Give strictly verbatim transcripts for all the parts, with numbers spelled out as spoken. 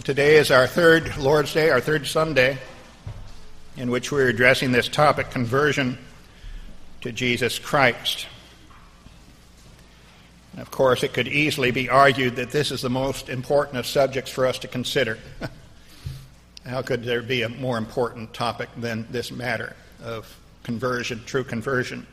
Today is our third Lord's Day, our third Sunday, in which we're addressing this topic, conversion to Jesus Christ. And of course, it could easily be argued that this is the most important of subjects for us to consider. How could there be a more important topic than this matter of conversion, true conversion?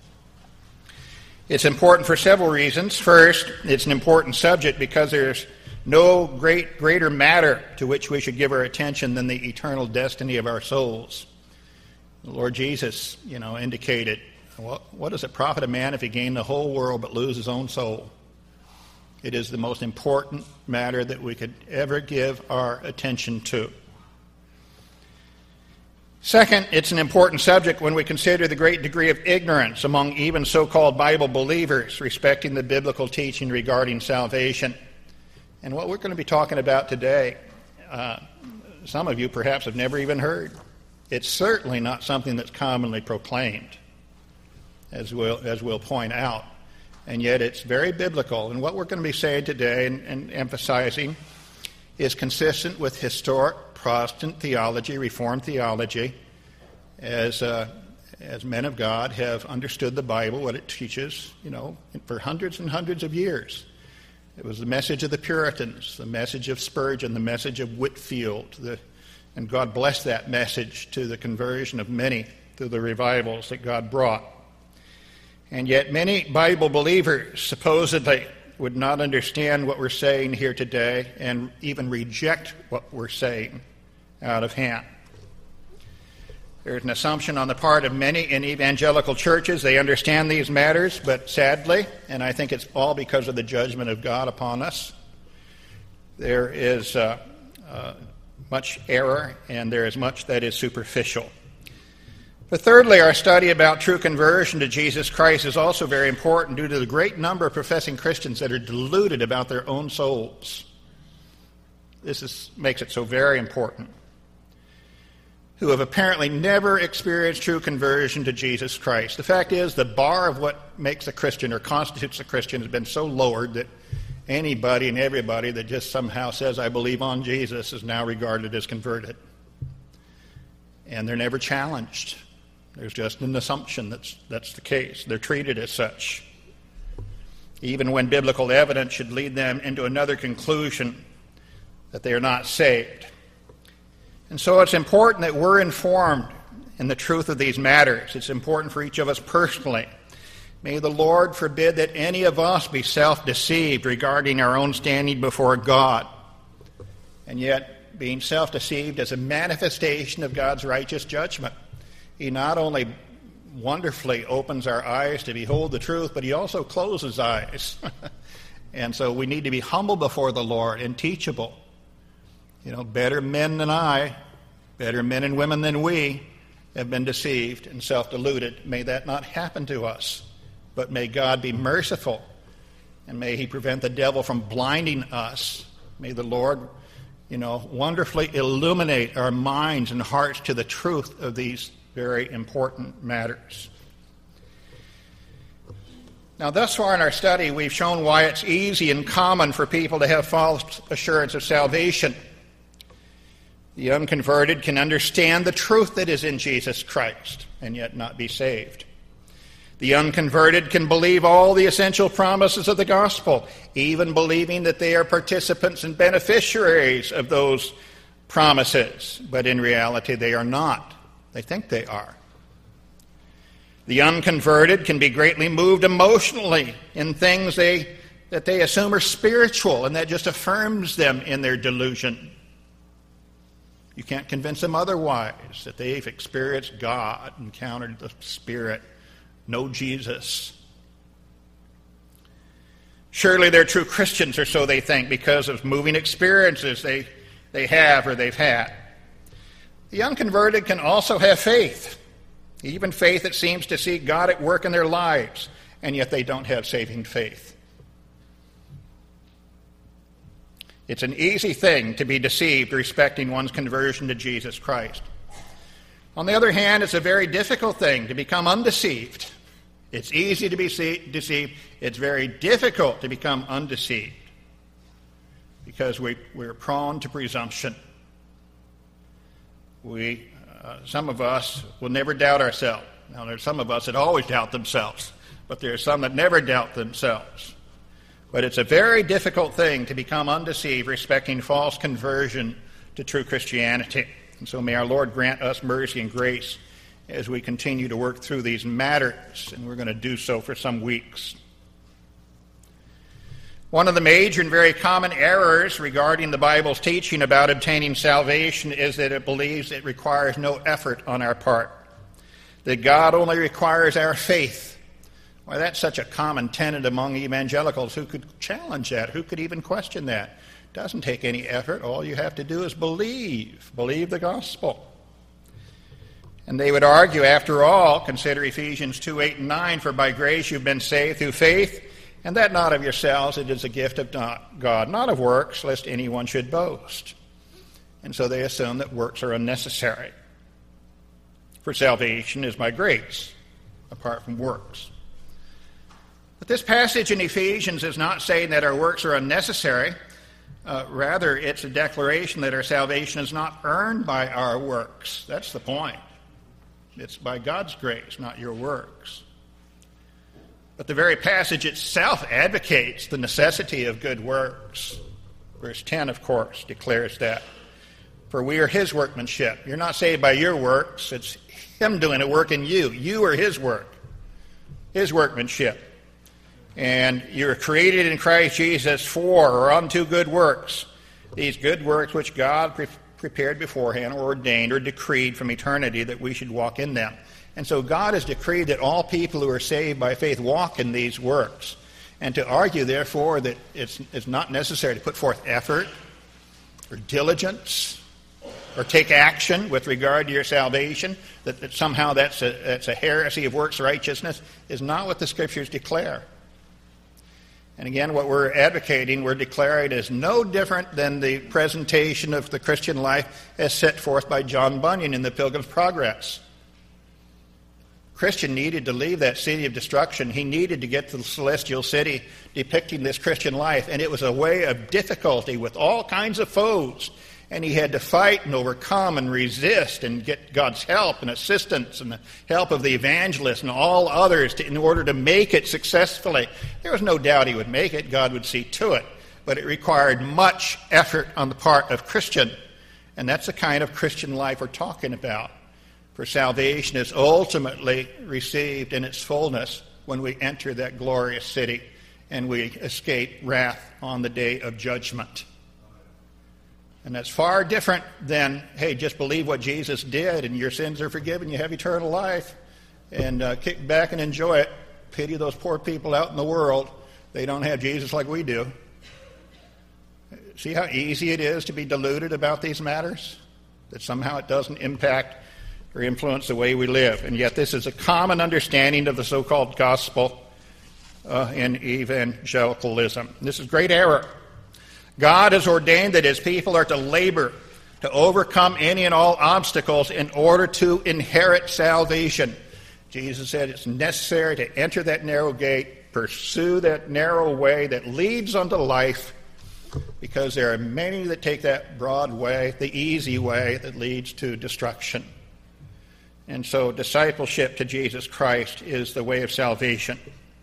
It's important for several reasons. First, it's an important subject because there's no great greater matter to which we should give our attention than the eternal destiny of our souls. The Lord Jesus, you know, indicated, well, what does it profit a man if he gain the whole world but lose his own soul? It is the most important matter that we could ever give our attention to. Second, it's an important subject when we consider the great degree of ignorance among even so-called Bible believers respecting the biblical teaching regarding salvation. And what we're going to be talking about today, uh, some of you perhaps have never even heard. It's certainly not something that's commonly proclaimed, as we'll, as we'll point out. And yet it's very biblical. And what we're going to be saying today and, and emphasizing is consistent with historic Protestant theology, Reformed theology, as uh, as men of God have understood the Bible, what it teaches, you know, for hundreds and hundreds of years. It was the message of the Puritans, the message of Spurgeon, the message of Whitefield, the, and God blessed that message to the conversion of many through the revivals that God brought. And yet many Bible believers supposedly would not understand what we're saying here today and even reject what we're saying out of hand. There's an assumption on the part of many in evangelical churches. They understand these matters, but sadly, and I think it's all because of the judgment of God upon us, there is uh, uh, much error and there is much that is superficial. But thirdly, our study about true conversion to Jesus Christ is also very important due to the great number of professing Christians that are deluded about their own souls. This is, makes it so very important. Who have apparently never experienced true conversion to Jesus Christ. The fact is, the bar of what makes a Christian or constitutes a Christian has been so lowered that anybody and everybody that just somehow says, I believe on Jesus, is now regarded as converted. And they're never challenged. There's just an assumption that's, that's the case. They're treated as such. Even when biblical evidence should lead them into another conclusion, that they are not saved. And so it's important that we're informed in the truth of these matters. It's important for each of us personally. May the Lord forbid that any of us be self-deceived regarding our own standing before God. And yet, being self-deceived is a manifestation of God's righteous judgment. He not only wonderfully opens our eyes to behold the truth, but he also closes eyes. And so we need to be humble before the Lord and teachable. You know, better men than I, better men and women than we have been deceived and self-deluded. May that not happen to us, but may God be merciful, and may he prevent the devil from blinding us. May the Lord, you know, wonderfully illuminate our minds and hearts to the truth of these very important matters. Now, thus far in our study, we've shown why it's easy and common for people to have false assurance of salvation. The unconverted can understand the truth that is in Jesus Christ and yet not be saved. The unconverted can believe all the essential promises of the gospel, even believing that they are participants and beneficiaries of those promises, but in reality they are not. They think they are. The unconverted can be greatly moved emotionally in things they, that they assume are spiritual, and that just affirms them in their delusion. You can't convince them otherwise, that they've experienced God, encountered the Spirit, know Jesus. Surely they're true Christians, or so they think, because of moving experiences they, they have or they've had. The unconverted can also have faith, even faith that seems to see God at work in their lives, and yet they don't have saving faith. It's an easy thing to be deceived respecting one's conversion to Jesus Christ. On the other hand, it's a very difficult thing to become undeceived. It's easy to be deceived. It's very difficult to become undeceived. because we, we're prone to presumption. We, uh, some of us will never doubt ourselves. Now, there's some of us that always doubt themselves, but there are some that never doubt themselves. But it's a very difficult thing to become undeceived respecting false conversion to true Christianity. And so may our Lord grant us mercy and grace as we continue to work through these matters, and we're going to do so for some weeks. One of the major and very common errors regarding the Bible's teaching about obtaining salvation is that it believes it requires no effort on our part, that God only requires our faith. Why, that's such a common tenet among evangelicals. Who could challenge that? Who could even question that? It doesn't take any effort. All you have to do is believe. Believe the gospel. And they would argue, after all, consider Ephesians two, eight, and nine, for by grace you've been saved through faith, and that not of yourselves, it is a gift of God, not of works, lest anyone should boast. And so they assume that works are unnecessary. For salvation is by grace, apart from works. But this passage in Ephesians is not saying that our works are unnecessary. Uh, rather, it's a declaration that our salvation is not earned by our works. That's the point. It's by God's grace, not your works. But the very passage itself advocates the necessity of good works. Verse ten, of course, declares that. For we are his workmanship. You're not saved by your works. It's him doing a work in you. You are his work, his workmanship. And you are created in Christ Jesus for or unto good works. These good works which God pre- prepared beforehand or ordained or decreed from eternity that we should walk in them. And so God has decreed that all people who are saved by faith walk in these works. And to argue, therefore, that it's, it's not necessary to put forth effort or diligence or take action with regard to your salvation, that, that somehow that's a, that's a heresy of works righteousness, is not what the Scriptures declare. And again, what we're advocating, we're declaring is no different than the presentation of the Christian life as set forth by John Bunyan in the Pilgrim's Progress. Christian needed to leave that city of destruction. He needed to get to the celestial city depicting this Christian life. And it was a way of difficulty with all kinds of foes. And he had to fight and overcome and resist and get God's help and assistance and the help of the evangelists and all others to, in order to make it successfully. There was no doubt he would make it. God would see to it. But it required much effort on the part of Christian. And that's the kind of Christian life we're talking about. For salvation is ultimately received in its fullness when we enter that glorious city and we escape wrath on the day of judgment. And that's far different than, hey, just believe what Jesus did and your sins are forgiven, you have eternal life, and uh, kick back and enjoy it. Pity those poor people out in the world. They don't have Jesus like we do. See how easy it is to be deluded about these matters? That somehow it doesn't impact or influence the way we live. And yet this is a common understanding of the so-called gospel uh, in evangelicalism. This is great error. God has ordained that his people are to labor to overcome any and all obstacles in order to inherit salvation. Jesus said it's necessary to enter that narrow gate, pursue that narrow way that leads unto life, because there are many that take that broad way, the easy way that leads to destruction. And so discipleship to Jesus Christ is the way of salvation.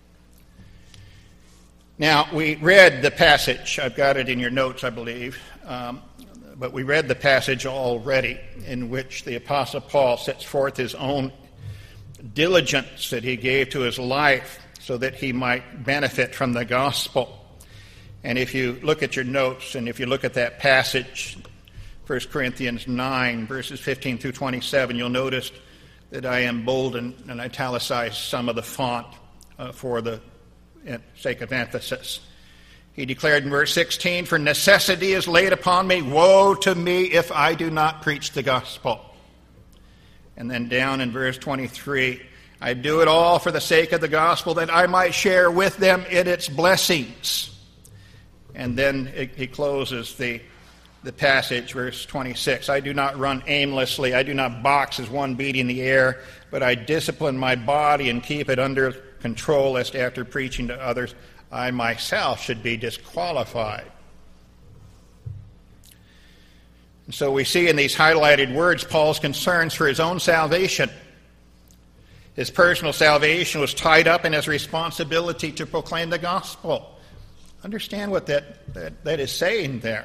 Now, we read the passage. I've got it in your notes, I believe. Um, but we read the passage already in which the Apostle Paul sets forth his own diligence that he gave to his life so that he might benefit from the gospel. And if you look at your notes and if you look at that passage, First Corinthians nine, verses fifteen through twenty-seven, you'll notice that I emboldened and italicized some of the font uh, for the sake of emphasis. He declared in verse sixteen, "For necessity is laid upon me, woe to me if I do not preach the gospel." And then down in verse twenty-three, "I do it all for the sake of the gospel, that I might share with them in its blessings." And then it, he closes the, the passage, verse twenty-six, "I do not run aimlessly, I do not box as one beating the air, but I discipline my body and keep it under control, lest after preaching to others, I myself should be disqualified." And so we see in these highlighted words Paul's concerns for his own salvation. His personal salvation was tied up in his responsibility to proclaim the gospel. Understand what that, that, that is saying there.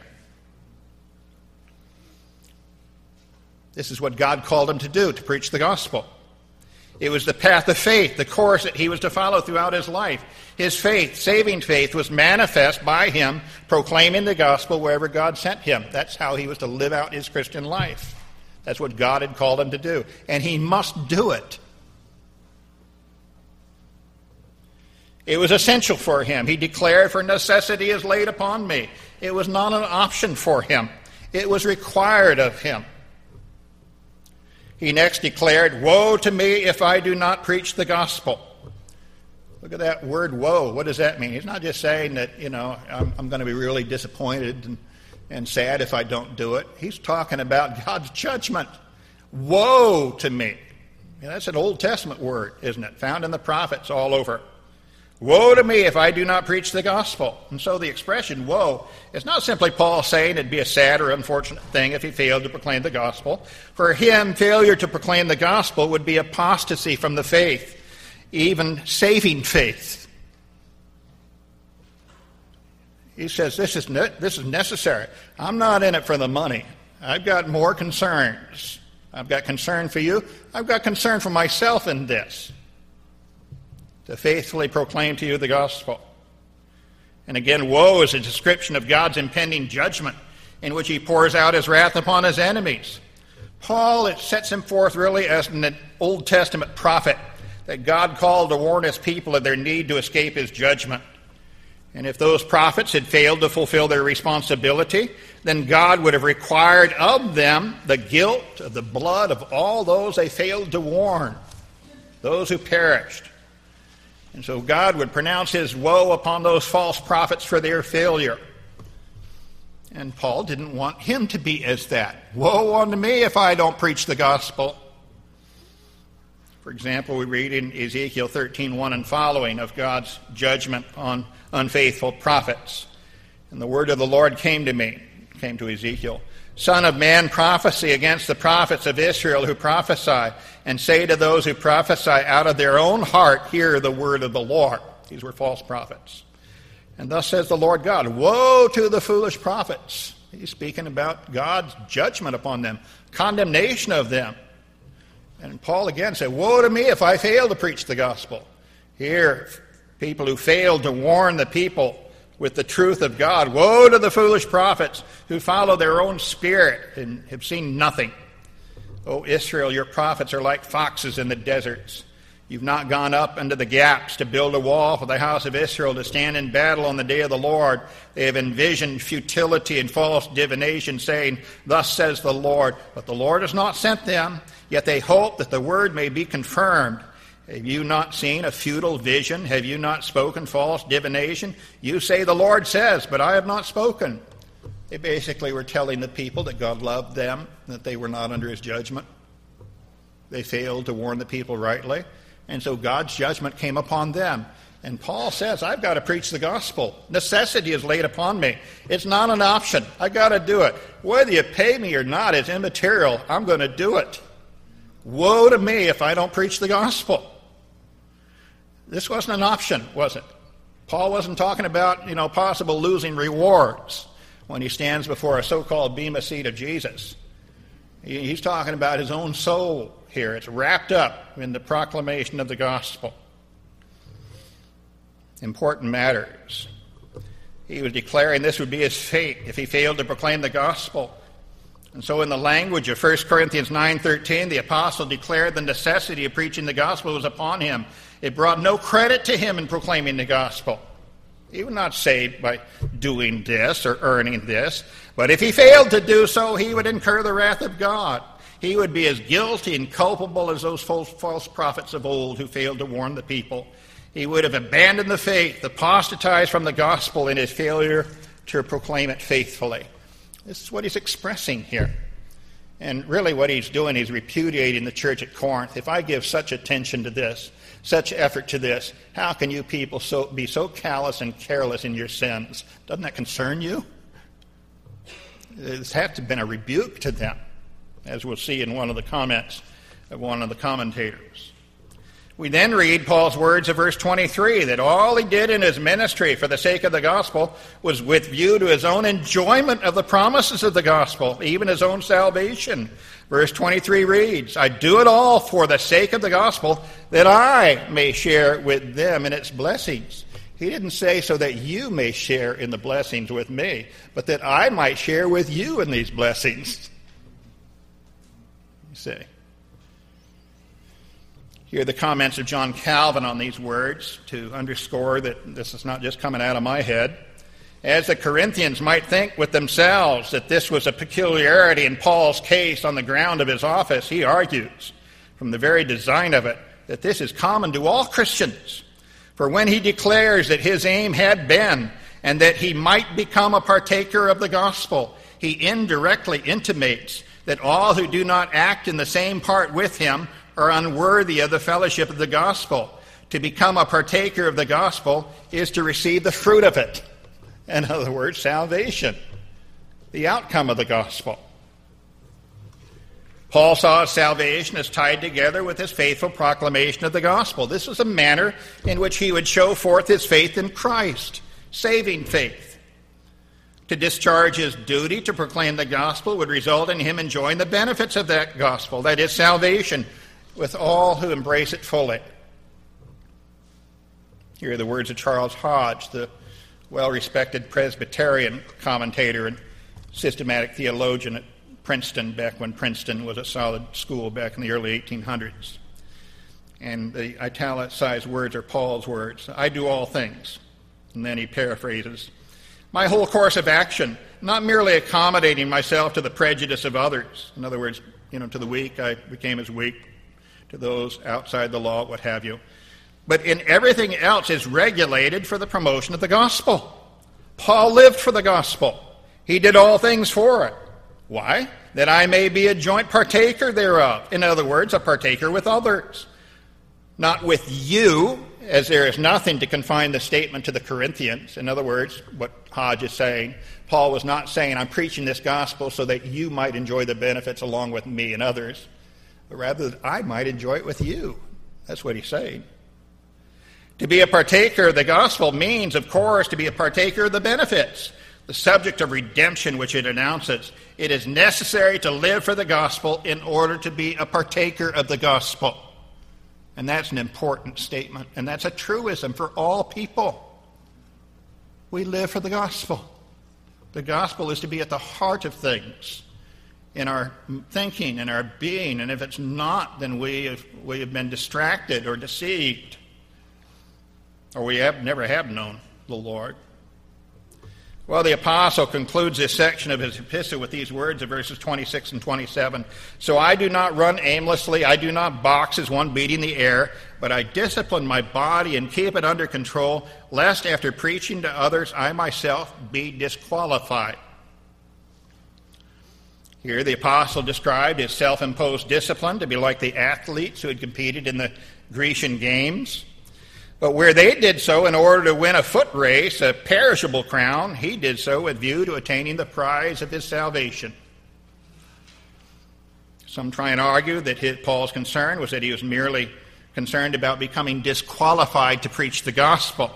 This is what God called him to do, to preach the gospel. It was the path of faith, the course that he was to follow throughout his life. His faith, saving faith, was manifest by him proclaiming the gospel wherever God sent him. That's how he was to live out his Christian life. That's what God had called him to do. And he must do it. It was essential for him. He declared, "For necessity is laid upon me." It was not an option for him. It was required of him. He next declared, "Woe to me if I do not preach the gospel." Look at that word, woe. What does that mean? He's not just saying that, you know, I'm, I'm going to be really disappointed and, and sad if I don't do it. He's talking about God's judgment. Woe to me. You know, that's an Old Testament word, isn't it? Found in the prophets all over. Woe to me if I do not preach the gospel. And so the expression woe is not simply Paul saying it'd be a sad or unfortunate thing if he failed to proclaim the gospel. For him, failure to proclaim the gospel would be apostasy from the faith, even saving faith. He says, this is, ne- this is necessary. I'm not in it for the money. I've got more concerns. I've got concern for you. I've got concern for myself in this, to faithfully proclaim to you the gospel. And again, woe is a description of God's impending judgment in which he pours out his wrath upon his enemies. Paul, it sets him forth really as an Old Testament prophet that God called to warn his people of their need to escape his judgment. And if those prophets had failed to fulfill their responsibility, then God would have required of them the guilt of the blood of all those they failed to warn, those who perished. And so God would pronounce his woe upon those false prophets for their failure. And Paul didn't want him to be as that. Woe unto me if I don't preach the gospel. For example, we read in Ezekiel thirteen one and following of God's judgment on unfaithful prophets. And the word of the Lord came to me, came to Ezekiel. Son of man, prophesy against the prophets of Israel who prophesy, and say to those who prophesy out of their own heart, hear the word of the Lord. These were false prophets. And thus says the Lord God, woe to the foolish prophets. He's speaking about God's judgment upon them, condemnation of them. And Paul again said, woe to me if I fail to preach the gospel. Here, people who failed to warn the people with the truth of God. Woe to the foolish prophets who follow their own spirit and have seen nothing. O Israel, your prophets are like foxes in the deserts. You've not gone up into the gaps to build a wall for the house of Israel to stand in battle on the day of the Lord. They have envisioned futility and false divination, saying, thus says the Lord. But the Lord has not sent them, yet they hope that the word may be confirmed. Have you not seen a futile vision? Have you not spoken false divination? You say the Lord says, but I have not spoken. They basically were telling the people that God loved them, that they were not under his judgment. They failed to warn the people rightly. And so God's judgment came upon them. And Paul says, I've got to preach the gospel. Necessity is laid upon me. It's not an option. I've got to do it. Whether you pay me or not is immaterial. I'm going to do it. Woe to me if I don't preach the gospel. This wasn't an option, was it? Paul wasn't talking about, you know, possible losing rewards when he stands before a so-called bema seat of Jesus. He's talking about his own soul here. It's wrapped up in the proclamation of the gospel. Important matters. He was declaring this would be his fate if he failed to proclaim the gospel. And so in the language of First Corinthians nine thirteen, the apostle declared the necessity of preaching the gospel was upon him. It brought no credit to him in proclaiming the gospel. He was not saved by doing this or earning this. But if he failed to do so, he would incur the wrath of God. He would be as guilty and culpable as those false, false prophets of old who failed to warn the people. He would have abandoned the faith, apostatized from the gospel in his failure to proclaim it faithfully. This is what he's expressing here. And really what he's doing is repudiating the church at Corinth. If I give such attention to this, such effort to this, how can you people so, be so callous and careless in your sins? Doesn't that concern you? This had to have been a rebuke to them, as we'll see in one of the comments of one of the commentators. We then read Paul's words of verse twenty-three, that all he did in his ministry for the sake of the gospel was with view to his own enjoyment of the promises of the gospel, even his own salvation. Verse twenty-three reads, I do it all for the sake of the gospel, that I may share with them in its blessings. He didn't say so that you may share in the blessings with me, but that I might share with you in these blessings. You see. Here are the comments of John Calvin on these words to underscore that this is not just coming out of my head. As the Corinthians might think with themselves that this was a peculiarity in Paul's case on the ground of his office, he argues from the very design of it that this is common to all Christians. For when he declares that his aim had been and that he might become a partaker of the gospel, he indirectly intimates that all who do not act in the same part with him are unworthy of the fellowship of the gospel. To become a partaker of the gospel is to receive the fruit of it. In other words, salvation, the outcome of the gospel. Paul saw his salvation as tied together with his faithful proclamation of the gospel. This was a manner in which he would show forth his faith in Christ, saving faith. To discharge his duty to proclaim the gospel would result in him enjoying the benefits of that gospel, that is, salvation, with all who embrace it fully. Here are the words of Charles Hodge, the well-respected Presbyterian commentator and systematic theologian at Princeton, back when Princeton was a solid school back in the early eighteen hundreds. And the italicized words are Paul's words. I do all things. And then he paraphrases, my whole course of action, not merely accommodating myself to the prejudice of others. In other words, you know, to the weak, I became as weak. To those outside the law, what have you. But in everything else is regulated for the promotion of the gospel. Paul lived for the gospel. He did all things for it. Why? That I may be a joint partaker thereof. In other words, a partaker with others. Not with you, as there is nothing to confine the statement to the Corinthians. In other words, what Hodge is saying, Paul was not saying, I'm preaching this gospel so that you might enjoy the benefits along with me and others, but rather that I might enjoy it with you. That's what he's saying. To be a partaker of the gospel means, of course, to be a partaker of the benefits, the subject of redemption which it announces. It is necessary to live for the gospel in order to be a partaker of the gospel. And that's an important statement, and that's a truism for all people. We live for the gospel. The gospel is to be at the heart of things, in our thinking, in our being, and if it's not, then we have, we have been distracted or deceived, or we have never have known the Lord. Well, the apostle concludes this section of his epistle with these words of verses twenty-six and twenty-seven. So I do not run aimlessly, I do not box as one beating the air, but I discipline my body and keep it under control, lest after preaching to others I myself be disqualified. Here the apostle described his self-imposed discipline to be like the athletes who had competed in the Grecian games. But where they did so in order to win a foot race, a perishable crown, he did so with view to attaining the prize of his salvation. Some try and argue that his, Paul's concern was that he was merely concerned about becoming disqualified to preach the gospel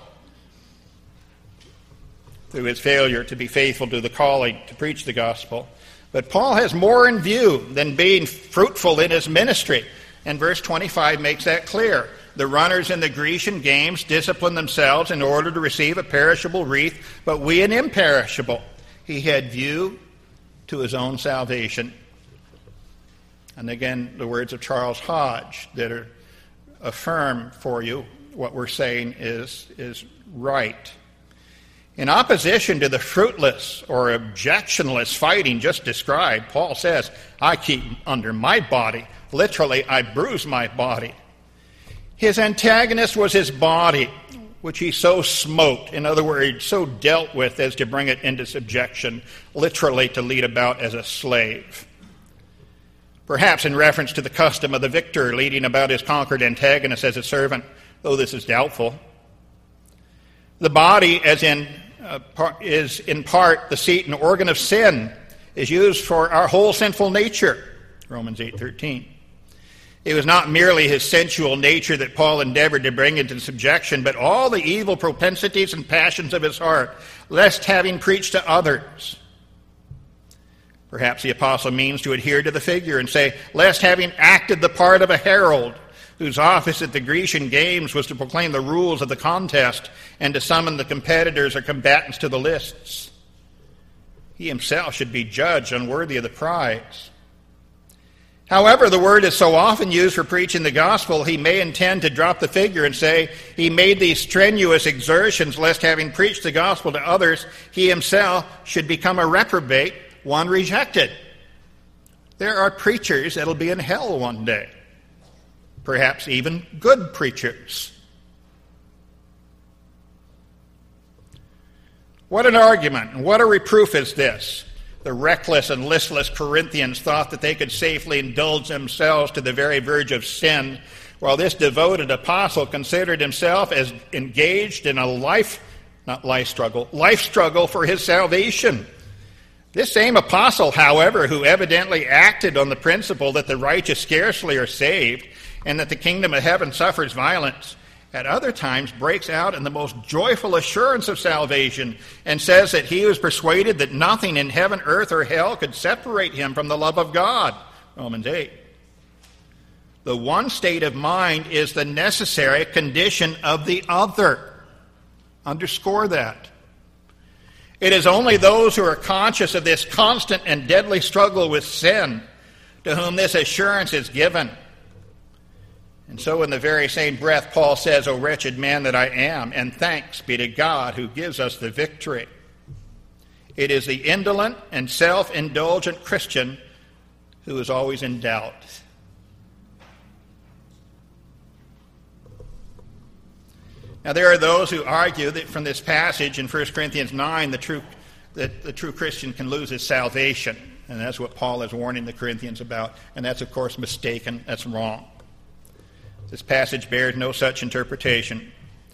through his failure to be faithful to the calling to preach the gospel. But Paul has more in view than being fruitful in his ministry. And verse twenty-five makes that clear. The runners in the Grecian games disciplined themselves in order to receive a perishable wreath, but we an imperishable. He had view to his own salvation. And again, the words of Charles Hodge that are affirm for you what we're saying is, is right. In opposition to the fruitless or objectionless fighting just described, Paul says, I keep under my body. Literally, I bruise my body. His antagonist was his body, which he so smote, in other words, so dealt with as to bring it into subjection, literally to lead about as a slave. Perhaps in reference to the custom of the victor leading about his conquered antagonist as a servant, though this is doubtful. The body, as in uh, par- is in part the seat and organ of sin. is used for our whole sinful nature, Romans eight thirteen. It was not merely his sensual nature that Paul endeavored to bring into subjection, but all the evil propensities and passions of his heart, lest having preached to others. Perhaps the apostle means to adhere to the figure and say, lest having acted the part of a herald, whose office at the Grecian games was to proclaim the rules of the contest and to summon the competitors or combatants to the lists, he himself should be judged unworthy of the prize. However, the word is so often used for preaching the gospel, he may intend to drop the figure and say he made these strenuous exertions lest having preached the gospel to others, he himself should become a reprobate, one rejected. There are preachers that'll be in hell one day. Perhaps even good preachers. What an argument and what a reproof is this. The reckless and listless Corinthians thought that they could safely indulge themselves to the very verge of sin, while this devoted apostle considered himself as engaged in a life, not life struggle, life struggle for his salvation. This same apostle, however, who evidently acted on the principle that the righteous scarcely are saved and that the kingdom of heaven suffers violence, at other times breaks out in the most joyful assurance of salvation and says that he was persuaded that nothing in heaven, earth, or hell could separate him from the love of God, Romans eight. The one state of mind is the necessary condition of the other. Underscore that. It is only those who are conscious of this constant and deadly struggle with sin to whom this assurance is given. And so in the very same breath, Paul says, O wretched man that I am, and thanks be to God who gives us the victory. It is the indolent and self-indulgent Christian who is always in doubt. Now there are those who argue that from this passage in First Corinthians nine, the true, that the true Christian can lose his salvation. And that's what Paul is warning the Corinthians about. And that's, of course, mistaken. That's wrong. This passage bears no such interpretation.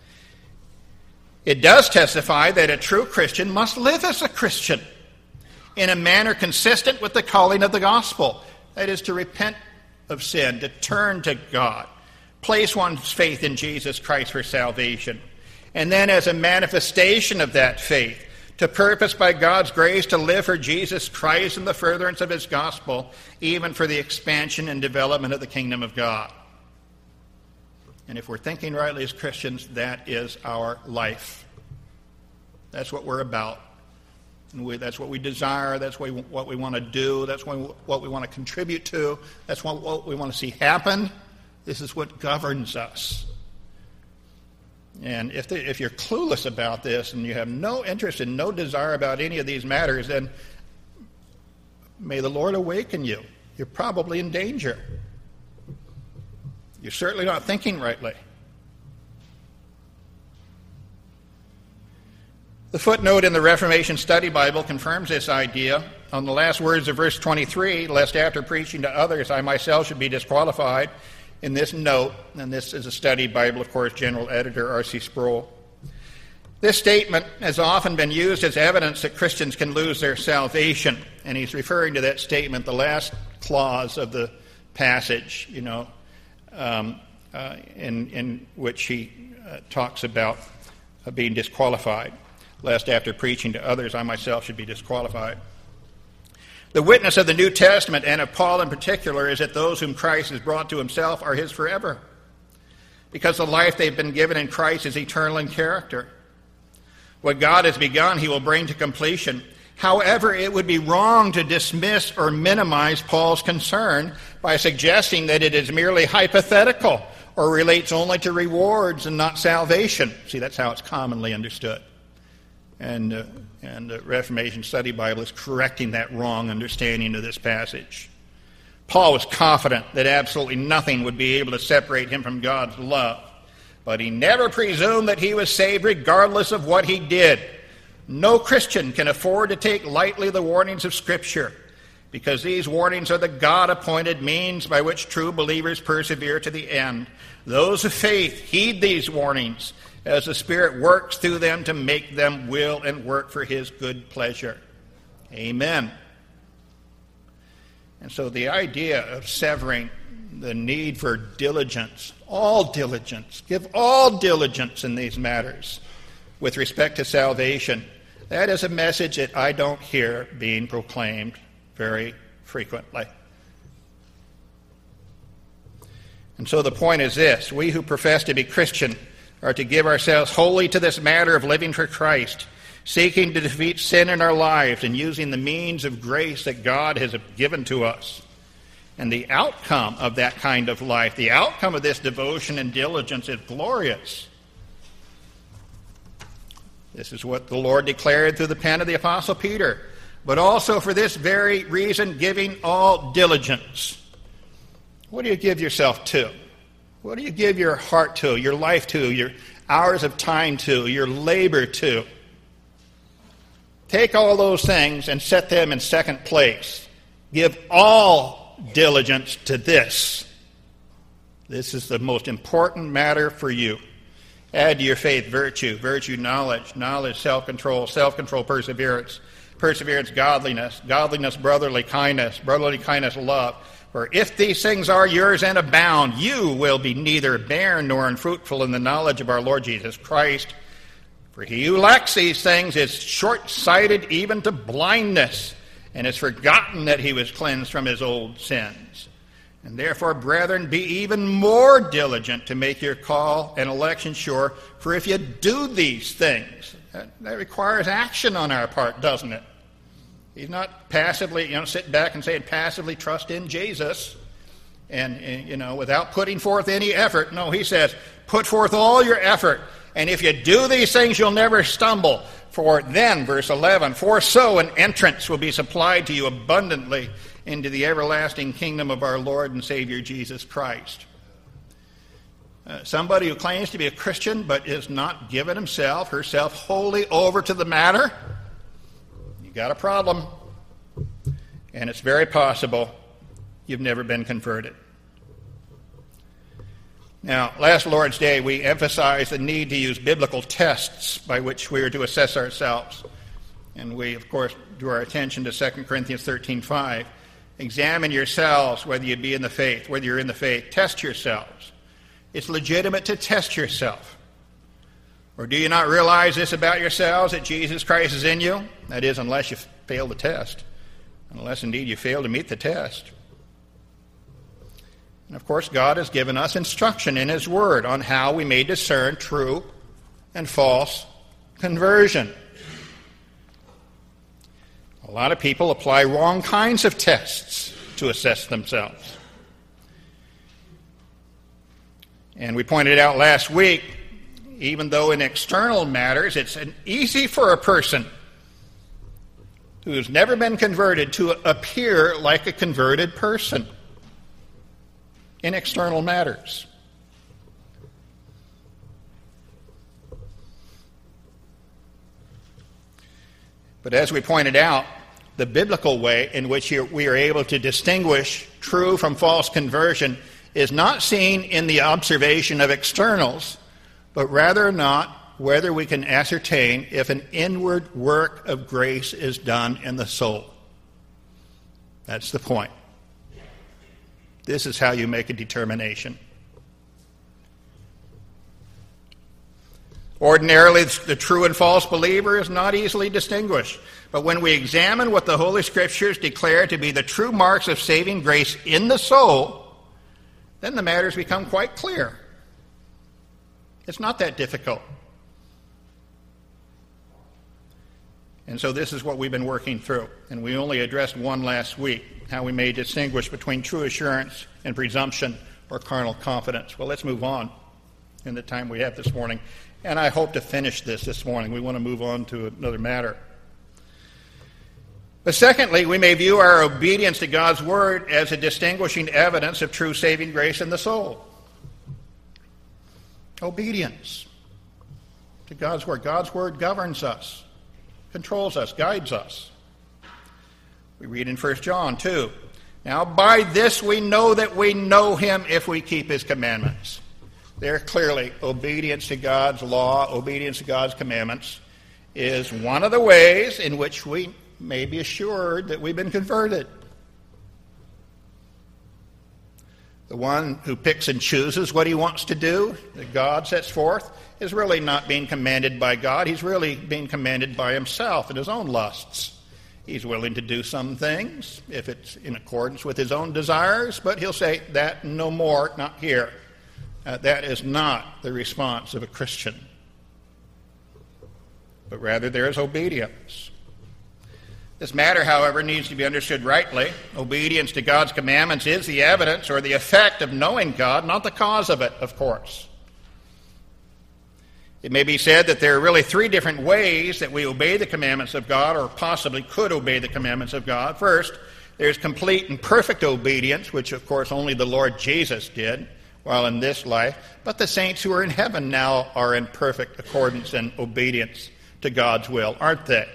It does testify that a true Christian must live as a Christian in a manner consistent with the calling of the gospel. That is, to repent of sin, to turn to God, place one's faith in Jesus Christ for salvation, and then as a manifestation of that faith, to purpose by God's grace to live for Jesus Christ in the furtherance of his gospel, even for the expansion and development of the kingdom of God. And if we're thinking rightly as Christians, that is our life. That's what we're about. And we, that's what we desire. That's what we, what we want to do. That's what we, what we want to contribute to. That's what, what we want to see happen. This is what governs us. And if, the, if you're clueless about this and you have no interest and no desire about any of these matters, then may the Lord awaken you. You're probably in danger. You're certainly not thinking rightly. The footnote in the Reformation Study Bible confirms this idea. On the last words of verse twenty-three, lest after preaching to others I myself should be disqualified, in this note, and this is a study Bible, of course, General Editor R C Sproul. This statement has often been used as evidence that Christians can lose their salvation, and he's referring to that statement, the last clause of the passage, you know, Um, uh, in, in which he uh, talks about uh, being disqualified, lest after preaching to others I myself should be disqualified. The witness of the New Testament, and of Paul in particular, is that those whom Christ has brought to himself are his forever, because the life they've been given in Christ is eternal in character. What God has begun, he will bring to completion. However, it would be wrong to dismiss or minimize Paul's concern by suggesting that it is merely hypothetical or relates only to rewards and not salvation. See, that's how it's commonly understood. And, uh, and the Reformation Study Bible is correcting that wrong understanding of this passage. Paul was confident that absolutely nothing would be able to separate him from God's love, but he never presumed that he was saved regardless of what he did. No Christian can afford to take lightly the warnings of Scripture, because these warnings are the God-appointed means by which true believers persevere to the end. Those of faith heed these warnings as the Spirit works through them to make them will and work for his good pleasure. Amen. And so the idea of severing the need for diligence, all diligence, give all diligence in these matters with respect to salvation, that is a message that I don't hear being proclaimed very frequently. And so the point is this: we who profess to be Christian are to give ourselves wholly to this matter of living for Christ, seeking to defeat sin in our lives and using the means of grace that God has given to us. And the outcome of that kind of life, the outcome of this devotion and diligence is glorious. This is what the Lord declared through the pen of the Apostle Peter. But also for this very reason, giving all diligence. What do you give yourself to? What do you give your heart to, your life to, your hours of time to, your labor to? Take all those things and set them in second place. Give all diligence to this. This is the most important matter for you. Add to your faith virtue, virtue knowledge, knowledge self-control, self-control perseverance, perseverance godliness, godliness brotherly kindness, brotherly kindness love. For if these things are yours and abound, you will be neither barren nor unfruitful in the knowledge of our Lord Jesus Christ. For he who lacks these things is short-sighted even to blindness, and has forgotten that he was cleansed from his old sins. And therefore, brethren, be even more diligent to make your call and election sure, for if you do these things, that, that requires action on our part, doesn't it? He's not passively, you know, sitting back and saying passively trust in Jesus and, and, you know, without putting forth any effort. No, he says, put forth all your effort. And if you do these things, you'll never stumble. For then, verse eleven, for so an entrance will be supplied to you abundantly into the everlasting kingdom of our Lord and Savior Jesus Christ. Uh, somebody who claims to be a Christian but is not given himself, herself wholly over to the matter, you got a problem. And it's very possible you've never been converted. Now, last Lord's Day, we emphasized the need to use biblical tests by which we are to assess ourselves. And we, of course, drew our attention to Second Corinthians thirteen five. Examine yourselves whether you be in the faith, whether you're in the faith. Test yourselves. It's legitimate to test yourself. Or do you not realize this about yourselves, that Jesus Christ is in you? That is, unless you fail the test. Unless, indeed, you fail to meet the test. And, of course, God has given us instruction in His Word on how we may discern true and false conversion. A lot of people apply wrong kinds of tests to assess themselves. And we pointed out last week, even though in external matters it's an easy for a person who has never been converted to appear like a converted person in external matters. But as we pointed out, the biblical way in which we are able to distinguish true from false conversion is not seen in the observation of externals, but rather not whether we can ascertain if an inward work of grace is done in the soul. That's the point. This is how you make a determination. Ordinarily, the true and false believer is not easily distinguished. But when we examine what the Holy Scriptures declare to be the true marks of saving grace in the soul, then the matters become quite clear. It's not that difficult. And so this is what we've been working through. And we only addressed one last week, how we may distinguish between true assurance and presumption or carnal confidence. Well, let's move on in the time we have this morning. And I hope to finish this this morning. We want to move on to another matter. But secondly, we may view our obedience to God's Word as a distinguishing evidence of true saving grace in the soul. Obedience to God's Word. God's Word governs us, controls us, guides us. We read in First John two, now by this we know that we know Him if we keep His commandments. There clearly, obedience to God's law, obedience to God's commandments, is one of the ways in which we may be assured that we've been converted. The one who picks and chooses what he wants to do, that God sets forth, is really not being commanded by God. He's really being commanded by himself and his own lusts. He's willing to do some things if it's in accordance with his own desires, but he'll say, that no more, not here. Uh, that is not the response of a Christian. But rather there is obedience. This matter, however, needs to be understood rightly. Obedience to God's commandments is the evidence or the effect of knowing God, not the cause of it, of course. It may be said that there are really three different ways that we obey the commandments of God, or possibly could obey the commandments of God. First, there's complete and perfect obedience, which of course only the Lord Jesus did while in this life. But the saints who are in heaven now are in perfect accordance and obedience to God's will, aren't they?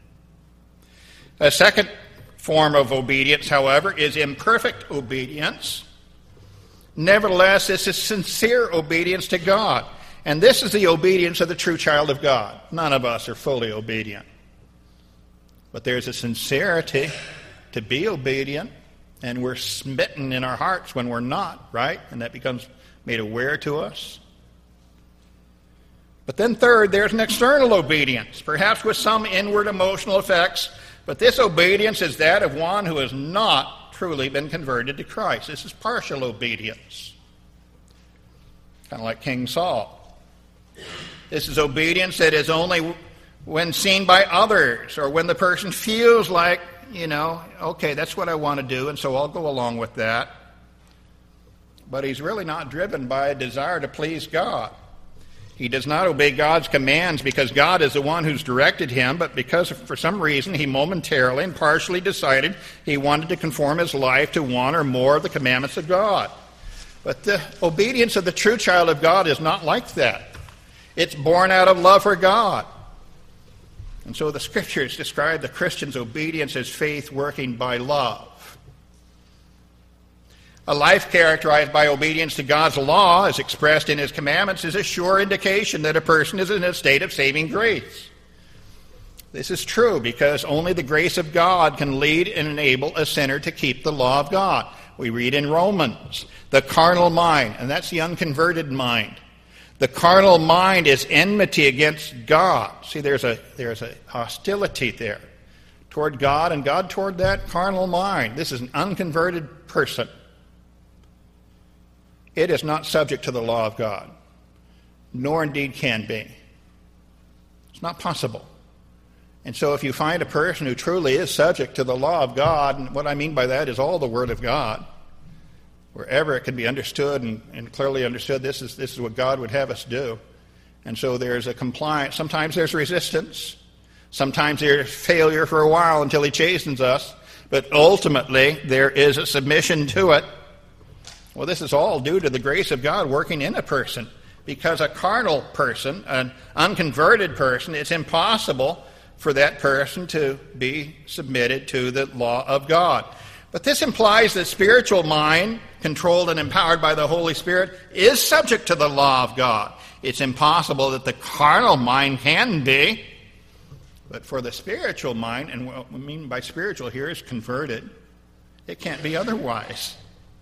A second form of obedience, however, is imperfect obedience. Nevertheless, this is sincere obedience to God. And this is the obedience of the true child of God. None of us are fully obedient. But there's a sincerity to be obedient, and we're smitten in our hearts when we're not, right? And that becomes made aware to us. But then third, there's an external obedience, perhaps with some inward emotional effects, but this obedience is that of one who has not truly been converted to Christ. This is partial obedience, kind of like King Saul. This is obedience that is only when seen by others, or when the person feels like, you know, okay, that's what I want to do, and so I'll go along with that. But he's really not driven by a desire to please God. He does not obey God's commands because God is the one who's directed him, but because for some reason he momentarily and partially decided he wanted to conform his life to one or more of the commandments of God. But the obedience of the true child of God is not like that. It's born out of love for God. And so the Scriptures describe the Christian's obedience as faith working by love. A life characterized by obedience to God's law, as expressed in his commandments, is a sure indication that a person is in a state of saving grace. This is true because only the grace of God can lead and enable a sinner to keep the law of God. We read in Romans, the carnal mind, and that's the unconverted mind. The carnal mind is enmity against God. See, there's a there's a hostility there toward God and God toward that carnal mind. This is an unconverted person. It is not subject to the law of God, nor indeed can be. It's not possible. And so if you find a person who truly is subject to the law of God, and what I mean by that is all the Word of God, wherever it can be understood and, and clearly understood, this is this is what God would have us do. And so there's a compliance. Sometimes there's resistance. Sometimes there's failure for a while until he chastens us. But ultimately, there is a submission to it. Well, this is all due to the grace of God working in a person. Because a carnal person, an unconverted person, it's impossible for that person to be submitted to the law of God. But this implies that spiritual mind, controlled and empowered by the Holy Spirit, is subject to the law of God. It's impossible that the carnal mind can be. But for the spiritual mind, and what we mean by spiritual here is converted, it can't be otherwise.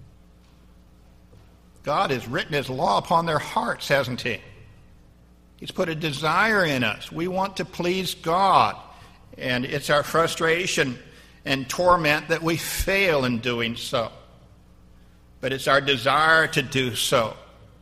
God has written his law upon their hearts, hasn't he? He's put a desire in us. We want to please God. And it's our frustration and torment that we fail in doing so. But it's our desire to do so.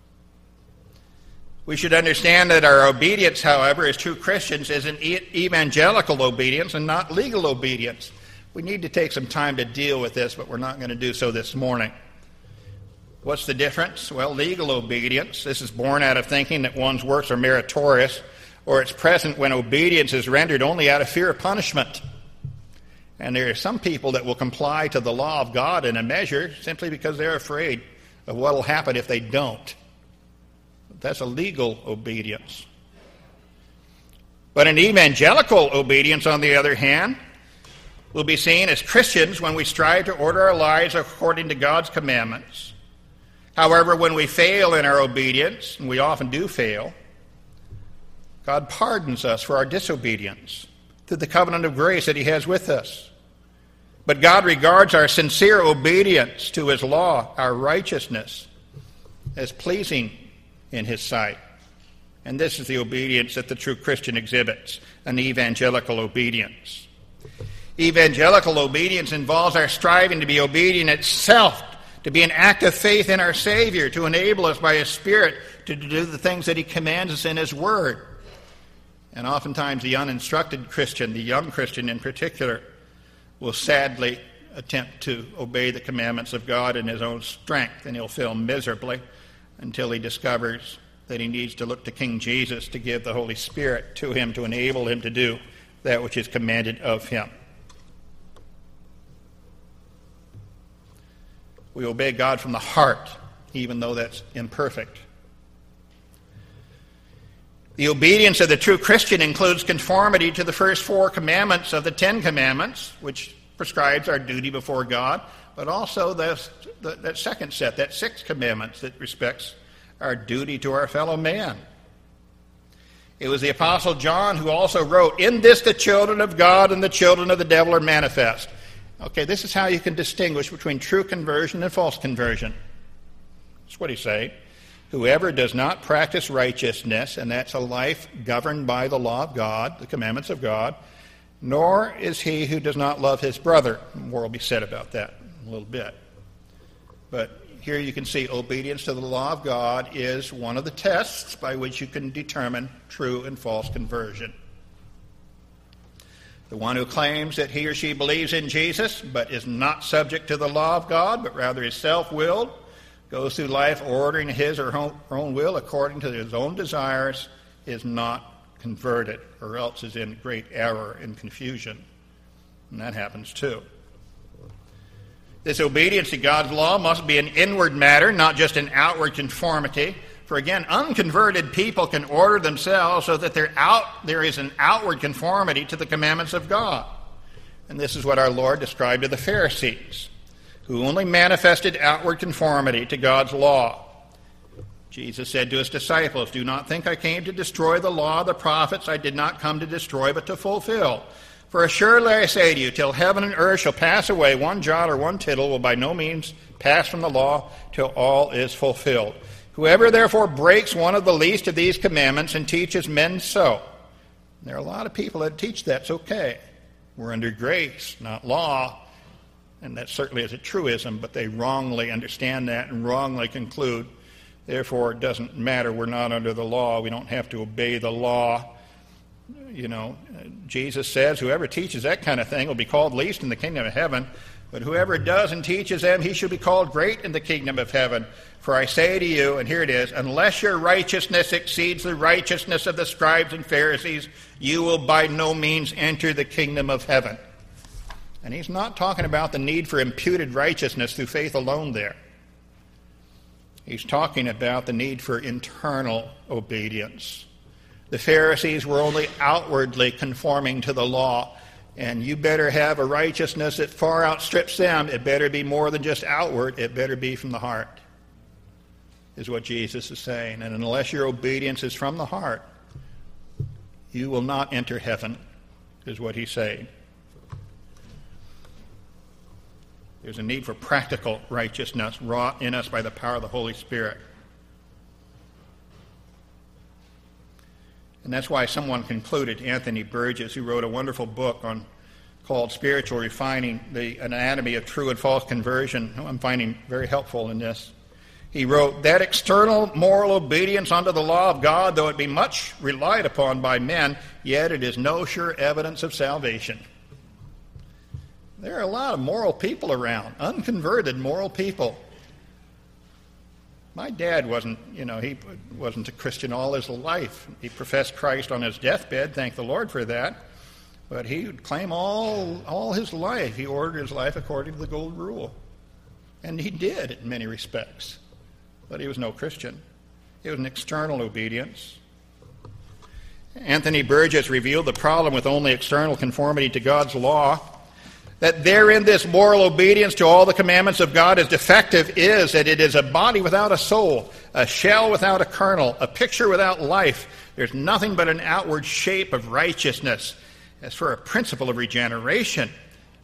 We should understand that our obedience, however, as true Christians, is an evangelical obedience and not legal obedience. We need to take some time to deal with this, but we're not going to do so this morning. What's the difference? Well, legal obedience, this is born out of thinking that one's works are meritorious, or it's present when obedience is rendered only out of fear of punishment. And there are some people that will comply to the law of God in a measure simply because they're afraid of what will happen if they don't. That's a legal obedience. But an evangelical obedience, on the other hand, will be seen as Christians when we strive to order our lives according to God's commandments. However, when we fail in our obedience, and we often do fail, God pardons us for our disobedience through the covenant of grace that he has with us. But God regards our sincere obedience to his law, our righteousness, as pleasing in his sight. And this is the obedience that the true Christian exhibits, an evangelical obedience. Evangelical obedience involves our striving to be obedient itself, to be an act of faith in our Savior, to enable us by his Spirit to do the things that he commands us in his Word. And oftentimes the uninstructed Christian, the young Christian in particular, will sadly attempt to obey the commandments of God in his own strength, and he'll fail miserably until he discovers that he needs to look to King Jesus to give the Holy Spirit to him to enable him to do that which is commanded of him. We obey God from the heart, even though that's imperfect. The obedience of the true Christian includes conformity to the first four commandments of the Ten Commandments, which prescribes our duty before God, but also this, that, that second set, that sixth commandments that respects our duty to our fellow man. It was the Apostle John who also wrote, "In this the children of God and the children of the devil are manifest." Okay, this is how you can distinguish between true conversion and false conversion. That's what he's saying. Whoever does not practice righteousness, and that's a life governed by the law of God, the commandments of God, nor is he who does not love his brother. More will be said about that in a little bit. But here you can see obedience to the law of God is one of the tests by which you can determine true and false conversion. The one who claims that he or she believes in Jesus but is not subject to the law of God, but rather is self-willed, goes through life ordering his or her own will according to his own desires, is not converted, or else is in great error and confusion. And that happens too. This obedience to God's law must be an inward matter, not just an outward conformity. For again, unconverted people can order themselves so that they're out, there is an outward conformity to the commandments of God. And this is what our Lord described to the Pharisees, who only manifested outward conformity to God's law. Jesus said to his disciples, "Do not think I came to destroy the law of the prophets. I did not come to destroy, but to fulfill. For assuredly I say to you, till heaven and earth shall pass away, one jot or one tittle will by no means pass from the law till all is fulfilled. Whoever therefore breaks one of the least of these commandments and teaches men so." There are a lot of people that teach that's okay. We're under grace, not law. And that certainly is a truism, but they wrongly understand that and wrongly conclude, therefore it doesn't matter, we're not under the law, we don't have to obey the law. You know, Jesus says whoever teaches that kind of thing will be called least in the kingdom of heaven, but whoever does and teaches them, he shall be called great in the kingdom of heaven. For I say to you, and here it is, unless your righteousness exceeds the righteousness of the scribes and Pharisees, you will by no means enter the kingdom of heaven. And he's not talking about the need for imputed righteousness through faith alone there. He's talking about the need for internal obedience. The Pharisees were only outwardly conforming to the law, and you better have a righteousness that far outstrips them. It better be more than just outward. It better be from the heart, is what Jesus is saying. And unless your obedience is from the heart, you will not enter heaven, is what he's saying. There's a need for practical righteousness wrought in us by the power of the Holy Spirit. And that's why someone concluded, Anthony Burgess, who wrote a wonderful book on called Spiritual Refining, the Anatomy of True and False Conversion, who I'm finding very helpful in this. He wrote, "That external moral obedience unto the law of God, though it be much relied upon by men, yet it is no sure evidence of salvation." There are a lot of moral people around, unconverted moral people. My dad wasn't, you know, he wasn't a Christian all his life. He professed Christ on his deathbed, thank the Lord for that. But he would claim all, all his life, he ordered his life according to the golden rule. And he did in many respects. But he was no Christian. It was an external obedience. Anthony Burgess revealed the problem with only external conformity to God's law. That therein this moral obedience to all the commandments of God is defective is that it is a body without a soul, a shell without a kernel, a picture without life. There's nothing but an outward shape of righteousness. As for a principle of regeneration,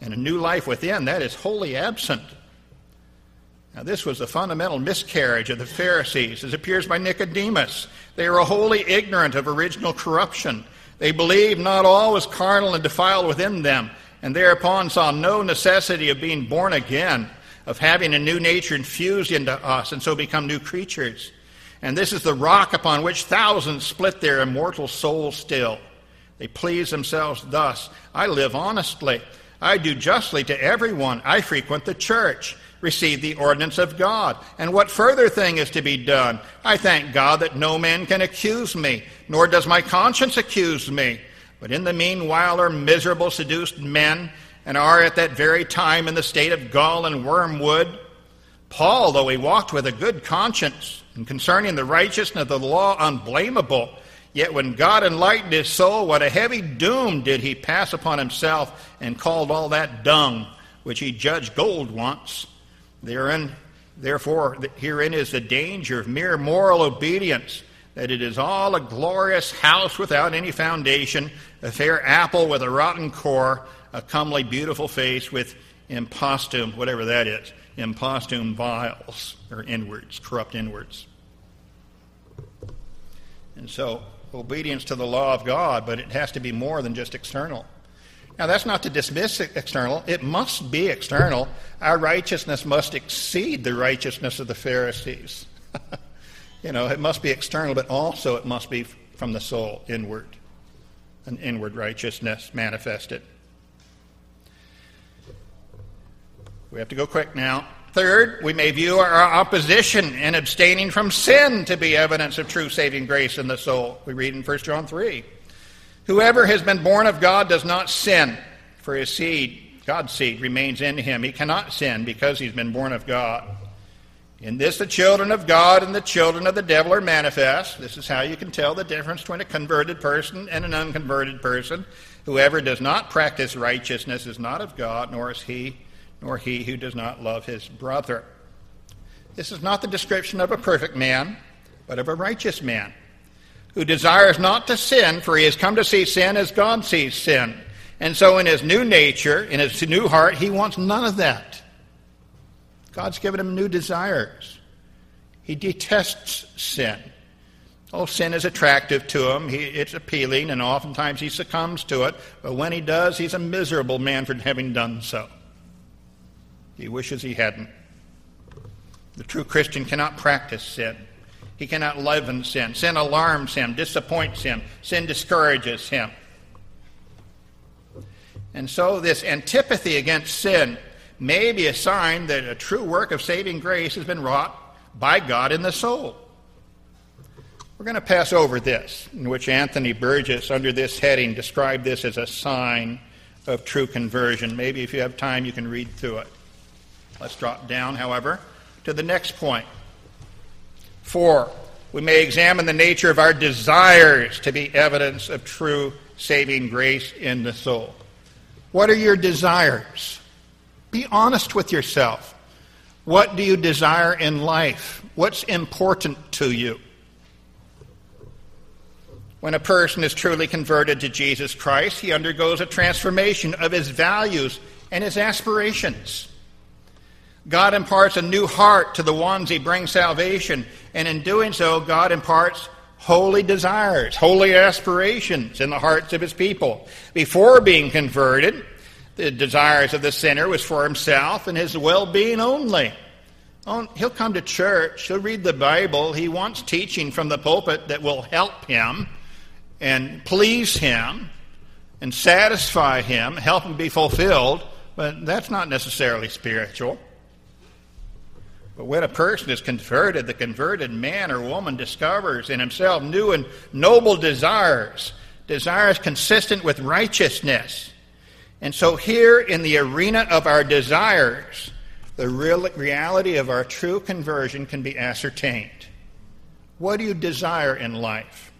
and a new life within, that is wholly absent. Now, this was the fundamental miscarriage of the Pharisees, as appears by Nicodemus. They were wholly ignorant of original corruption. They believed not all was carnal and defiled within them, and thereupon saw no necessity of being born again, of having a new nature infused into us, and so become new creatures. And this is the rock upon which thousands split their immortal souls still. They please themselves thus: I live honestly. I do justly to everyone. I frequent the church, receive the ordinance of God. And what further thing is to be done? I thank God that no man can accuse me, nor does my conscience accuse me. But in the meanwhile are miserable, seduced men, and are at that very time in the state of gall and wormwood. Paul, though he walked with a good conscience, and concerning the righteousness of the law unblameable, yet when God enlightened his soul, what a heavy doom did he pass upon himself, and called all that dung, which he judged gold once. Therein, therefore, herein is the danger of mere moral obedience, that it is all a glorious house without any foundation, a fair apple with a rotten core, a comely, beautiful face with imposthume, whatever that is, imposthume vials, or inwards, corrupt inwards. And so, obedience to the law of God, but it has to be more than just external. Now, that's not to dismiss external. It must be external. Our righteousness must exceed the righteousness of the Pharisees. You know, it must be external, but also it must be from the soul, inward. An inward righteousness manifested. We have to go quick now. Third, we may view our opposition and abstaining from sin to be evidence of true saving grace in the soul. We read in First John three. Whoever has been born of God does not sin, for his seed, God's seed, remains in him. He cannot sin because he's been born of God. In this the children of God and the children of the devil are manifest. This is how you can tell the difference between a converted person and an unconverted person. Whoever does not practice righteousness is not of God, nor is he, nor he who does not love his brother. This is not the description of a perfect man, but of a righteous man, who desires not to sin, for he has come to see sin as God sees sin. And so in his new nature, in his new heart, he wants none of that. God's given him new desires. He detests sin. Oh, sin is attractive to him. He, it's appealing, and oftentimes he succumbs to it. But when he does, he's a miserable man for having done so. He wishes he hadn't. The true Christian cannot practice sin. He cannot live in sin. Sin alarms him, disappoints him. Sin discourages him. And so this antipathy against sin may be a sign that a true work of saving grace has been wrought by God in the soul. We're going to pass over this, in which Anthony Burgess, under this heading, described this as a sign of true conversion. Maybe if you have time, you can read through it. Let's drop down, however, to the next point. Four, we may examine the nature of our desires to be evidence of true saving grace in the soul. What are your desires? Be honest with yourself. What do you desire in life? What's important to you? When a person is truly converted to Jesus Christ, he undergoes a transformation of his values and his aspirations. God imparts a new heart to the ones he brings salvation, and in doing so, God imparts holy desires, holy aspirations in the hearts of his people. Before being converted, the desires of the sinner was for himself and his well-being only. He'll come to church, he'll read the Bible, he wants teaching from the pulpit that will help him and please him and satisfy him, help him be fulfilled, but that's not necessarily spiritual. But when a person is converted, the converted man or woman discovers in himself new and noble desires, desires consistent with righteousness. And so here in the arena of our desires, the real reality of our true conversion can be ascertained. What do you desire in life?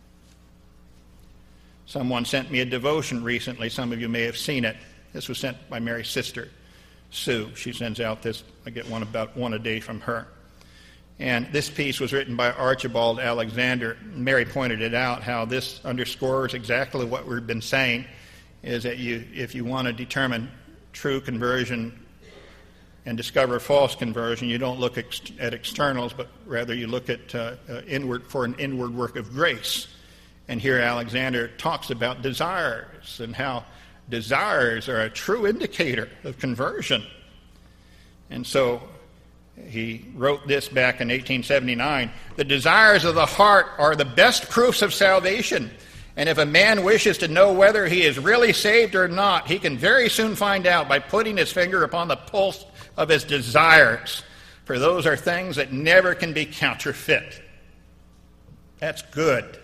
Someone sent me a devotion recently. Some of you may have seen it. This was sent by Mary's sister, Sue. She sends out this. I get one about one a day from her. And this piece was written by Archibald Alexander. Mary pointed it out, how this underscores exactly what we've been saying, is that you, if you want to determine true conversion and discover false conversion, you don't look ex- at externals, but rather you look at uh, uh, inward for an inward work of grace. And here Alexander talks about desires and how desires are a true indicator of conversion. And so he wrote this back in eighteen seventy-nine. The desires of the heart are the best proofs of salvation. And if a man wishes to know whether he is really saved or not, he can very soon find out by putting his finger upon the pulse of his desires. For those are things that never can be counterfeit. That's good.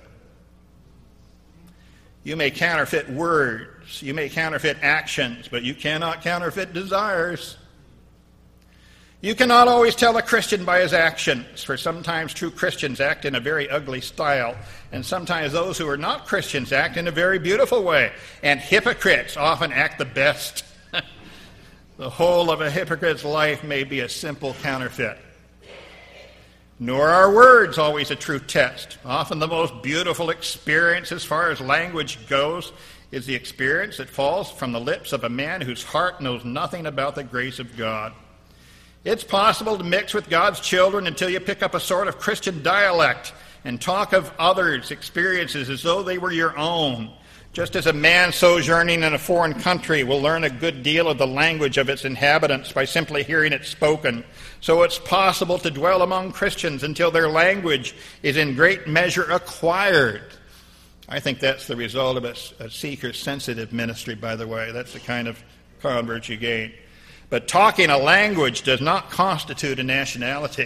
You may counterfeit words, you may counterfeit actions, but you cannot counterfeit desires. You cannot always tell a Christian by his actions, for sometimes true Christians act in a very ugly style, and sometimes those who are not Christians act in a very beautiful way, and hypocrites often act the best. The whole of a hypocrite's life may be a simple counterfeit. Nor are words always a true test. Often the most beautiful experience as far as language goes is the experience that falls from the lips of a man whose heart knows nothing about the grace of God. It's possible to mix with God's children until you pick up a sort of Christian dialect and talk of others' experiences as though they were your own. Just as a man sojourning in a foreign country will learn a good deal of the language of its inhabitants by simply hearing it spoken, so it's possible to dwell among Christians until their language is in great measure acquired. I think that's the result of a, a seeker-sensitive ministry, by the way. That's the kind of converts you gain. But talking a language does not constitute a nationality.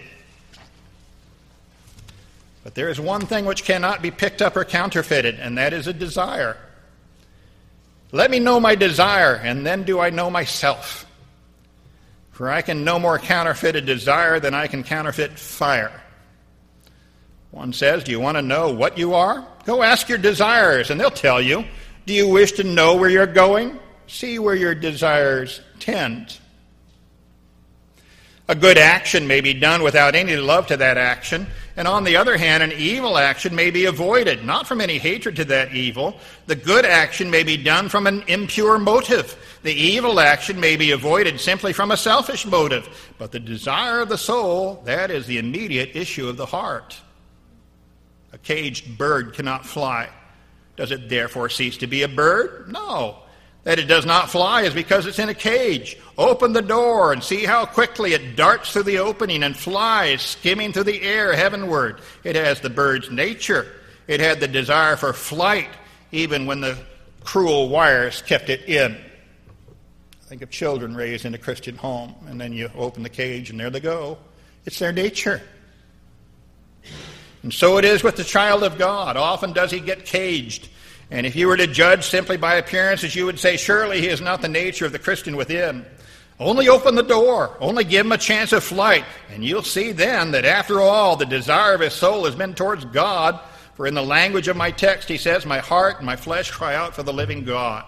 But there is one thing which cannot be picked up or counterfeited, and that is a desire. Let me know my desire, and then do I know myself. For I can no more counterfeit a desire than I can counterfeit fire. One says, do you want to know what you are? Go ask your desires, and they'll tell you. Do you wish to know where you're going? See where your desires tend. A good action may be done without any love to that action, and on the other hand, an evil action may be avoided, not from any hatred to that evil. The good action may be done from an impure motive. The evil action may be avoided simply from a selfish motive. But the desire of the soul, that is the immediate issue of the heart. A caged bird cannot fly. Does it therefore cease to be a bird? No. That it does not fly is because it's in a cage. Open the door and see how quickly it darts through the opening and flies, skimming through the air heavenward. It has the bird's nature. It had the desire for flight, even when the cruel wires kept it in. Think of children raised in a Christian home, and then you open the cage and there they go. It's their nature. And so it is with the child of God. Often does he get caged. And if you were to judge simply by appearances, you would say, surely he is not the nature of the Christian within. Only open the door. Only give him a chance of flight. And you'll see then that after all, the desire of his soul has been towards God. For in the language of my text, he says, my heart and my flesh cry out for the living God.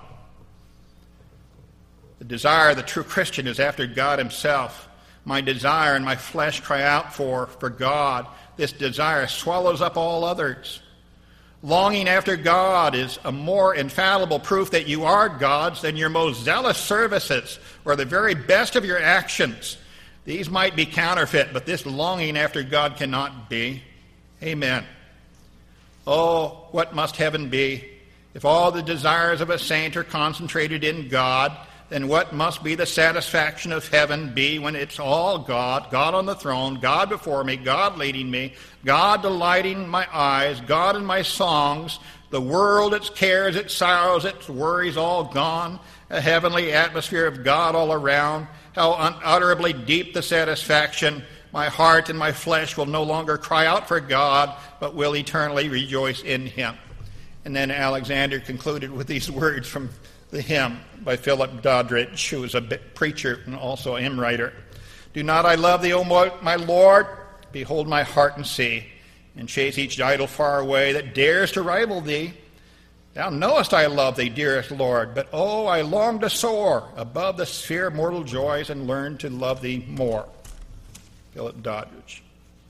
The desire of the true Christian is after God himself. My desire and my flesh cry out for, for God. This desire swallows up all others. Longing after God is a more infallible proof that you are God's than your most zealous services or the very best of your actions. These might be counterfeit, but this longing after God cannot be. Amen. Oh, what must heaven be? If all the desires of a saint are concentrated in God, then what must be the satisfaction of heaven be when it's all God, God on the throne, God before me, God leading me, God delighting my eyes, God in my songs, the world, its cares, its sorrows, its worries all gone, a heavenly atmosphere of God all around, how unutterably deep the satisfaction. My heart and my flesh will no longer cry out for God, but will eternally rejoice in him. And then Alexander concluded with these words from the hymn by Philip Doddridge, who was a preacher and also a hymn writer. Do not I love thee, O my Lord? Behold my heart and see, and chase each idol far away that dares to rival thee. Thou knowest I love thee, dearest Lord, but oh, I long to soar above the sphere of mortal joys and learn to love thee more. Philip Doddridge.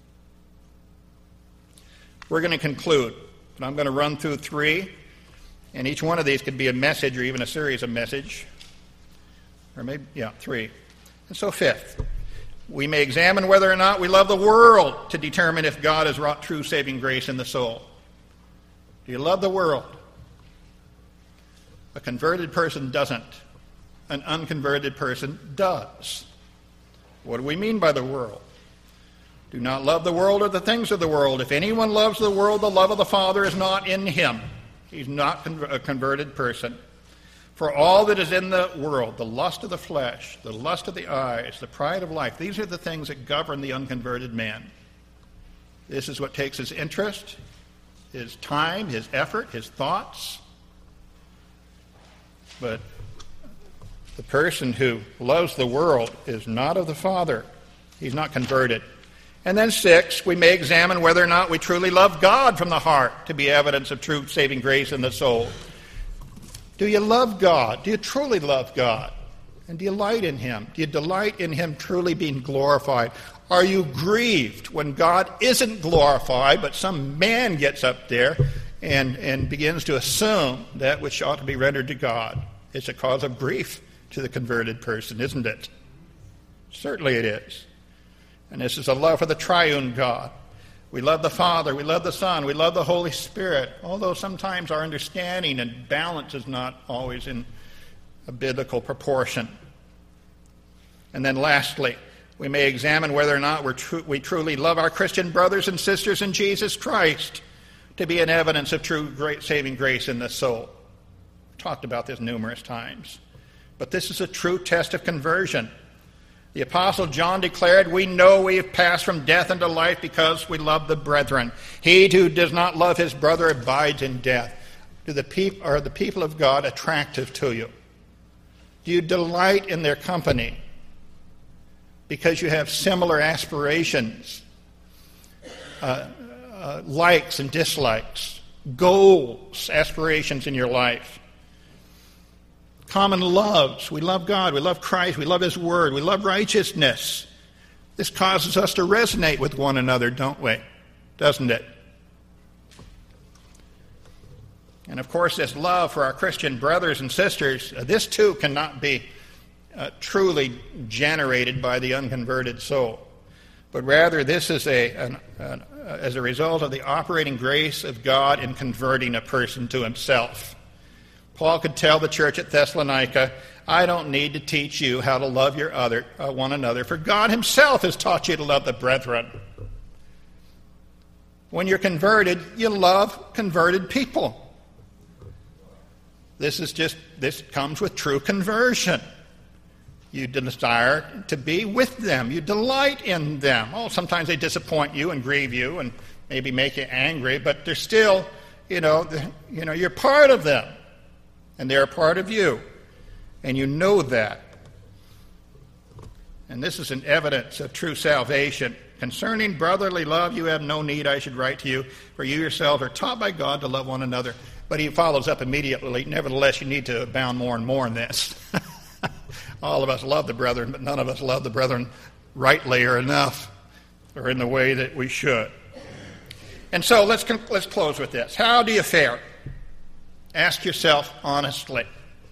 We're going to conclude, and I'm going to run through three. And each one of these could be a message or even a series of messages. Or maybe, yeah, three. And so fifth, we may examine whether or not we love the world to determine if God has wrought true saving grace in the soul. Do you love the world? A converted person doesn't. An unconverted person does. What do we mean by the world? Do not love the world or the things of the world. If anyone loves the world, the love of the Father is not in him. He's not a converted person. For all that is in the world, the lust of the flesh, the lust of the eyes, the pride of life, these are the things that govern the unconverted man. This is what takes his interest, his time, his effort, his thoughts. But the person who loves the world is not of the Father. He's not converted. And then six, we may examine whether or not we truly love God from the heart to be evidence of true saving grace in the soul. Do you love God? Do you truly love God? And do you delight in him? Do you delight in him truly being glorified? Are you grieved when God isn't glorified, but some man gets up there and, and begins to assume that which ought to be rendered to God? It's a cause of grief to the converted person, isn't it? Certainly it is. And this is a love for the triune God. We love the Father, we love the Son, we love the Holy Spirit, although sometimes our understanding and balance is not always in a biblical proportion. And then lastly, we may examine whether or not we're tru- we truly love our Christian brothers and sisters in Jesus Christ to be an evidence of true great saving grace in the soul. We've talked about this numerous times. But this is a true test of conversion. The Apostle John declared, we know we have passed from death into life because we love the brethren. He who does not love his brother abides in death. Do the peop- are the people of God attractive to you? Do you delight in their company because you have similar aspirations, uh, uh, likes and dislikes, goals, aspirations in your life? Common loves. We love God. We love Christ. We love his word. We love righteousness. This causes us to resonate with one another, don't we? Doesn't it? And of course, this love for our Christian brothers and sisters, uh, this too cannot be uh, truly generated by the unconverted soul. But rather, this is a, an, an, uh, as a result of the operating grace of God in converting a person to himself. Paul could tell the church at Thessalonica, I don't need to teach you how to love your other, uh, one another, for God himself has taught you to love the brethren. When you're converted, you love converted people. This is just, this comes with true conversion. You desire to be with them. You delight in them. Oh, sometimes they disappoint you and grieve you and maybe make you angry, but they're still, you know, you know, you're part of them. And they're a part of you. And you know that. And this is an evidence of true salvation. Concerning brotherly love, you have no need I should write to you, for you yourselves are taught by God to love one another. But he follows up immediately, nevertheless, you need to abound more and more in this. All of us love the brethren, but none of us love the brethren rightly or enough, or in the way that we should. And so let's let's close with this. How do you fare? Ask yourself honestly.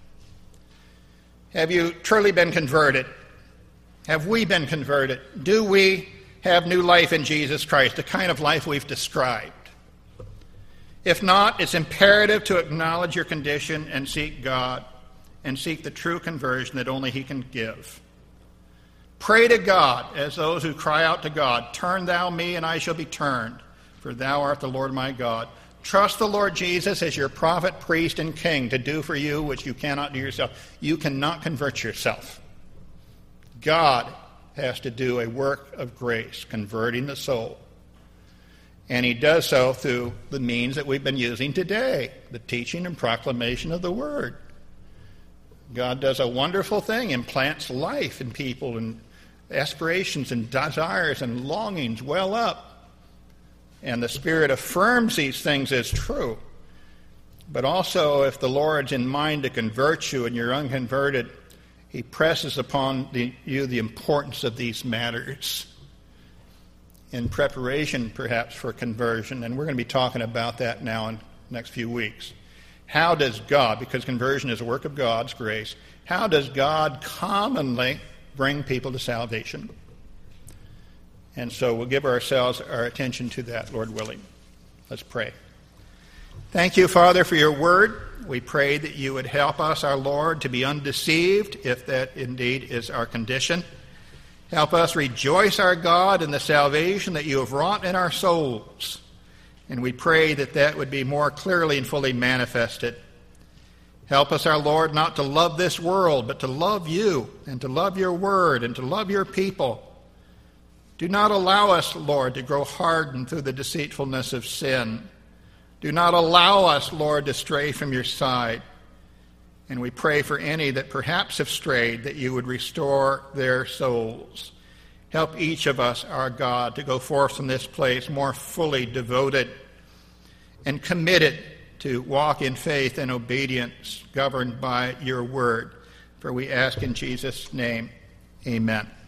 Have you truly been converted? Have we been converted? Do we have new life in Jesus Christ, the kind of life we've described? If not, it's imperative to acknowledge your condition and seek God and seek the true conversion that only he can give. Pray to God as those who cry out to God, turn thou me and I shall be turned, for thou art the Lord my God. Trust the Lord Jesus as your prophet, priest, and king to do for you which you cannot do yourself. You cannot convert yourself. God has to do a work of grace, converting the soul. And he does so through the means that we've been using today, the teaching and proclamation of the Word. God does a wonderful thing, implants life in people, and aspirations and desires and longings well up. And the Spirit affirms these things as true. But also, if the Lord's in mind to convert you and you're unconverted, he presses upon the, you the importance of these matters in preparation, perhaps, for conversion. And we're going to be talking about that now in the next few weeks. how does God, because conversion is a work of God's grace, how does God commonly bring people to salvation? And so we'll give ourselves our attention to that, Lord willing. Let's pray. Thank you, Father, for your word. We pray that you would help us, our Lord, to be undeceived, if that indeed is our condition. Help us rejoice, our God, in the salvation that you have wrought in our souls. And we pray that that would be more clearly and fully manifested. Help us, our Lord, not to love this world, but to love you and to love your word and to love your people. Do not allow us, Lord, to grow hardened through the deceitfulness of sin. Do not allow us, Lord, to stray from your side. And we pray for any that perhaps have strayed, that you would restore their souls. Help each of us, our God, to go forth from this place more fully devoted and committed to walk in faith and obedience, governed by your word. For we ask in Jesus' name, amen.